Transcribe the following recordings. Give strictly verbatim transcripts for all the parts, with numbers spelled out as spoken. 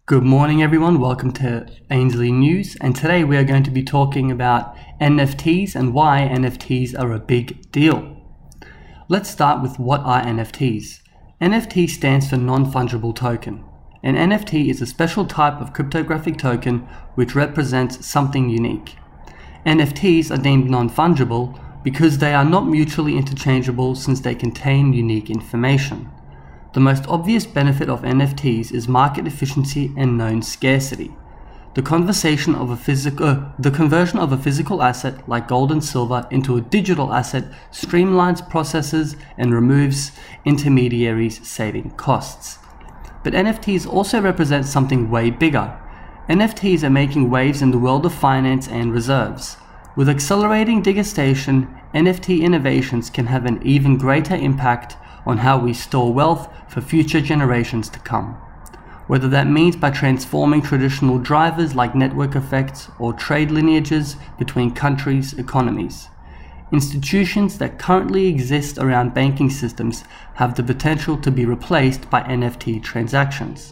Good morning everyone, welcome to Ainsley News, and today we are going to be talking about N F Ts and why N F Ts are a big deal. Let's start with what are N F Ts. N F T stands for non-fungible token. An N F T is a special type of cryptographic token which represents something unique. N F Ts are deemed non-fungible because they are not mutually interchangeable since they contain unique information. The most obvious benefit of N F Ts is market efficiency and known scarcity. The conversion of a physical, uh, the conversion of a physical asset like gold and silver into a digital asset streamlines processes and removes intermediaries, saving costs. But N F Ts also represent something way bigger. N F Ts are making waves in the world of finance and reserves. With accelerating digitization, N F T innovations can have an even greater impact on how we store wealth for future generations to come. Whether that means by transforming traditional drivers like network effects or trade lineages between countries' economies. Institutions that currently exist around banking systems have the potential to be replaced by N F T transactions.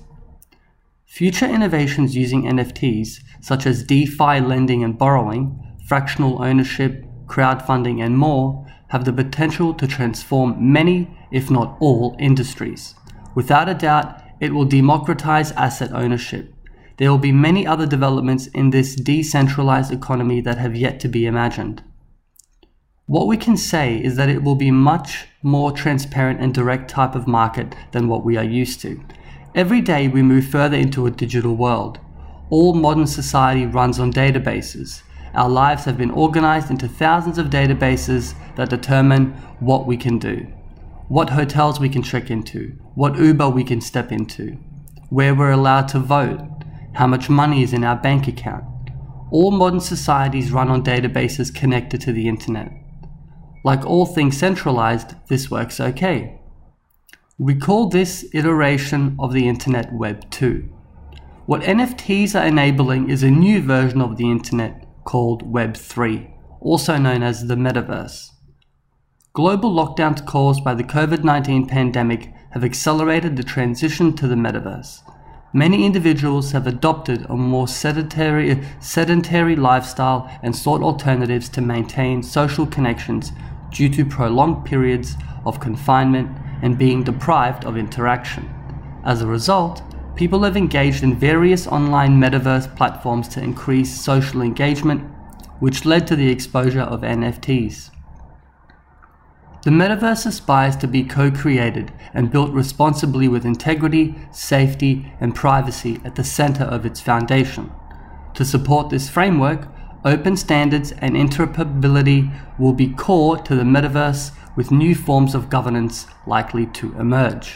Future innovations using N F Ts, such as DeFi lending and borrowing, fractional ownership, crowdfunding and more, have the potential to transform many, if not all, industries. Without a doubt, it will democratize asset ownership. There will be many other developments in this decentralized economy that have yet to be imagined. What we can say is that it will be much more transparent and direct type of market than what we are used to. Every day we move further into a digital world. All modern society runs on databases. Our lives have been organized into thousands of databases that determine what we can do, what hotels we can check into, what Uber we can step into, where we're allowed to vote, how much money is in our bank account. All modern societies run on databases connected to the internet. Like all things centralized, this works okay. We call this iteration of the internet Web two. What N F Ts are enabling is a new version of the internet called Web three, also known as the metaverse. Global lockdowns caused by the COVID nineteen pandemic have accelerated the transition to the metaverse. Many individuals have adopted a more sedentary, sedentary lifestyle and sought alternatives to maintain social connections due to prolonged periods of confinement and being deprived of interaction. As a result, people have engaged in various online metaverse platforms to increase social engagement, which led to the exposure of N F Ts. The metaverse aspires to be co-created and built responsibly with integrity, safety, and privacy at the center of its foundation. To support this framework, open standards and interoperability will be core to the metaverse, with new forms of governance likely to emerge.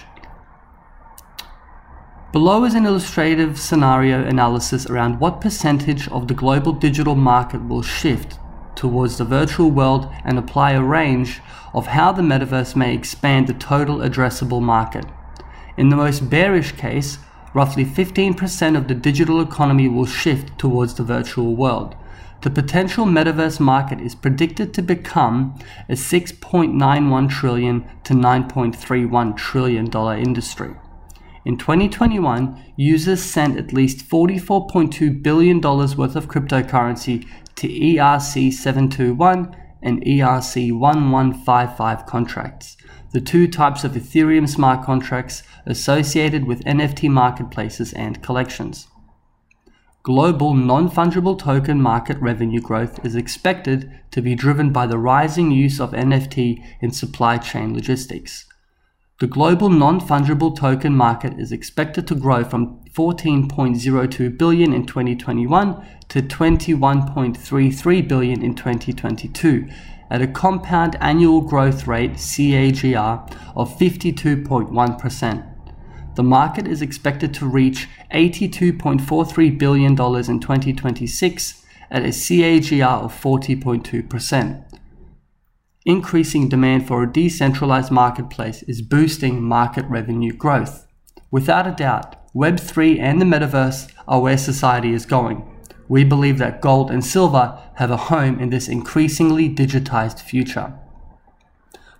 Below is an illustrative scenario analysis around what percentage of the global digital market will shift towards the virtual world and apply a range of how the metaverse may expand the total addressable market. In the most bearish case, roughly fifteen percent of the digital economy will shift towards the virtual world. The potential metaverse market is predicted to become a six point nine one trillion to nine point three one trillion dollar industry. In twenty twenty-one, users sent at least forty-four point two billion dollars worth of cryptocurrency to E R C seven two one and E R C one one five five contracts, the two types of Ethereum smart contracts associated with N F T marketplaces and collections. Global non-fungible token market revenue growth is expected to be driven by the rising use of N F T in supply chain logistics. The global non-fungible token market is expected to grow from fourteen point zero two billion dollars in twenty twenty-one to twenty-one point three three billion dollars in twenty twenty-two at a compound annual growth rate C A G R of fifty-two point one percent. The market is expected to reach eighty-two point four three billion dollars in twenty twenty-six at a C A G R of forty point two percent. Increasing demand for a decentralized marketplace is boosting market revenue growth. Without a doubt, Web three and the metaverse are where society is going. We believe that gold and silver have a home in this increasingly digitized future.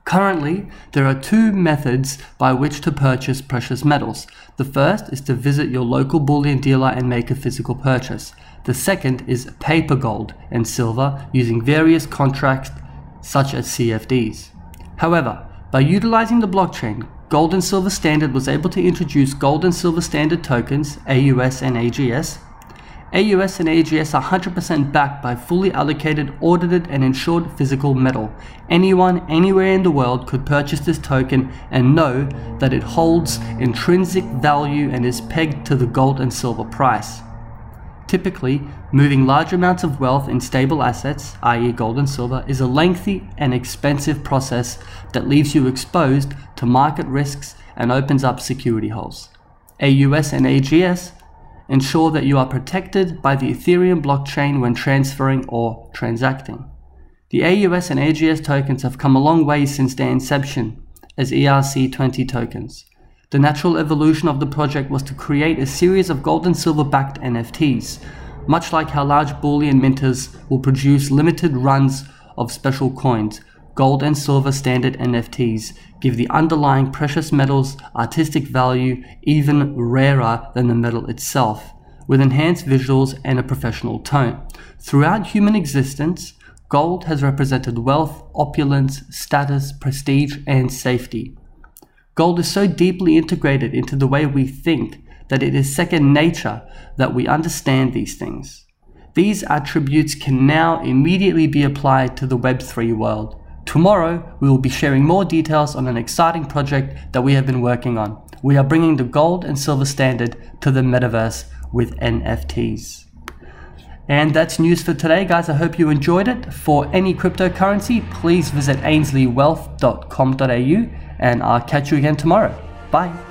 Currently, there are two methods by which to purchase precious metals. The first is to visit your local bullion dealer and make a physical purchase. The second is paper gold and silver using various contracts such as C F Ds. However, by utilizing the blockchain, Gold and Silver Standard was able to introduce Gold and Silver Standard tokens, A U S and A G S. A U S and A G S are one hundred percent backed by fully allocated, audited and insured physical metal. Anyone, anywhere in the world could purchase this token and know that it holds intrinsic value and is pegged to the gold and silver price. Typically, moving large amounts of wealth in stable assets, that is gold and silver, is a lengthy and expensive process that leaves you exposed to market risks and opens up security holes. A U S and A G S ensure that you are protected by the Ethereum blockchain when transferring or transacting. The A U S and A G S tokens have come a long way since their inception as E R C twenty tokens. The natural evolution of the project was to create a series of gold and silver backed N F Ts, much like how large bullion minters will produce limited runs of special coins. Gold and silver standard N F Ts give the underlying precious metals artistic value even rarer than the metal itself, with enhanced visuals and a professional tone. Throughout human existence, gold has represented wealth, opulence, status, prestige, and safety. Gold is so deeply integrated into the way we think that it is second nature that we understand these things. These attributes can now immediately be applied to the Web three world. Tomorrow, we will be sharing more details on an exciting project that we have been working on. We are bringing the gold and silver standard to the metaverse with N F Ts. And that's news for today, guys. I hope you enjoyed it. For any cryptocurrency, please visit ainsley wealth dot com dot a u and I'll catch you again tomorrow. Bye.